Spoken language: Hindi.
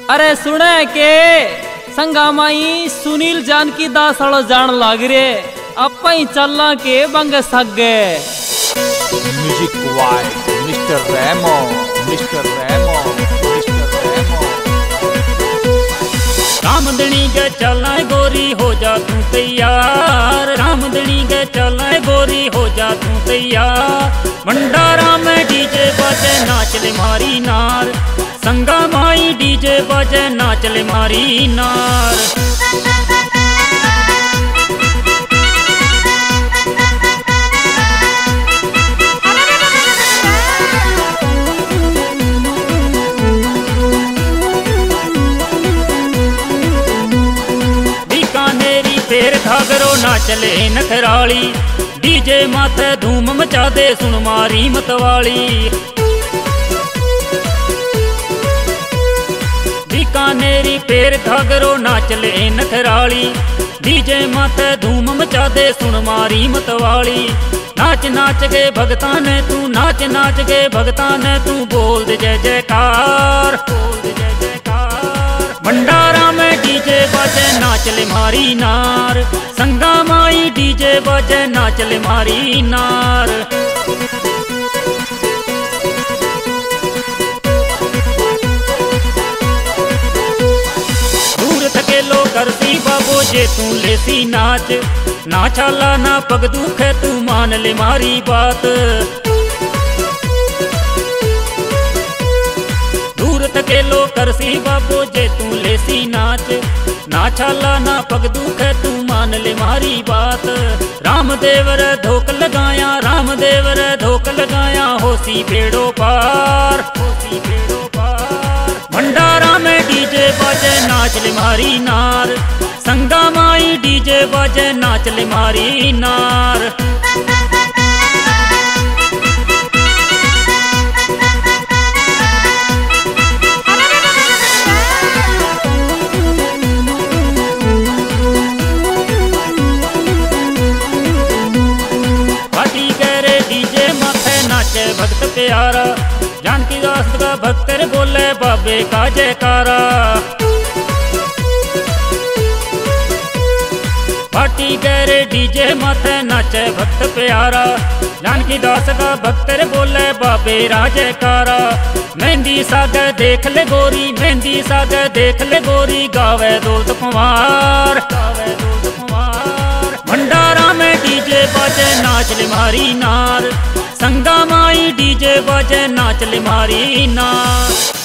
अरे सुने के संगा माई सुनील जानकी दास हलो जान लाग रे अपा ही चलना के बंग सगे म्यूजिक वाई Mister Remo Mister Remo Mister Remo. रामदनी के चलना गोरी हो जा तू तैयार, रामदनी के चलना गोरी हो जा तू तैयार। भंडारा में डीजे बजे नाच ले मारी नार, संगा माई डीजे बजे नाच ले मारी नार। बीकानेरी फेर घाघरो नाचले नखराली, डीजे माथे धूम मचा दे सुन मारी मतवाली। बीकानेरी फेर घाघरो नाचले नखराली, डीजे माथे धूम मचा दे सुन मारी मतवाली। नाच नाच के भगता ने तू, नाच नाच के भगता ने तू, बोल दे जय जयकार, बोल दे जय जयकार। भंडारा में डीजे बजे नाच ले मारी नार, संगा माई डीजे बजे नाच ले मारी नार। दूर थके लो करती बाबो जे तू लेसी नाच, ना छाला ना पग दुखे तू मान ले मारी बात। दूर थके लो करसी बाबो जे तू लेसी नाच, ना छाला ना पग दुखे तू मान ले मारी बात। रामदेवर धोक लगाया, रामदेवर धोक लगाया, होसी बेड़ो पार, होसी बेड़ो पार। भंडारा में डीजे बजे नाच ले मारी नार, संगा माई डीजे बजे नाच ले मारी नार। भक्त प्यारा जानकी दास का भक्त बोले बाबे का जयकारा। पार्टी गहरे डीजे माथे नाचे भक्त प्यारा, जानकी दास का भक्त बोले बाबे रा जयकारा। मेहंदी सागे देख ले गोरी, मेहंदी सागे देख ले गोरी, गावे दौलत कुमार, गावे दौलत कुमार। भंडारा में डीजे बजे नाच ले मारी नार, संगा माई डीजे बजे नाच ले मारी नार।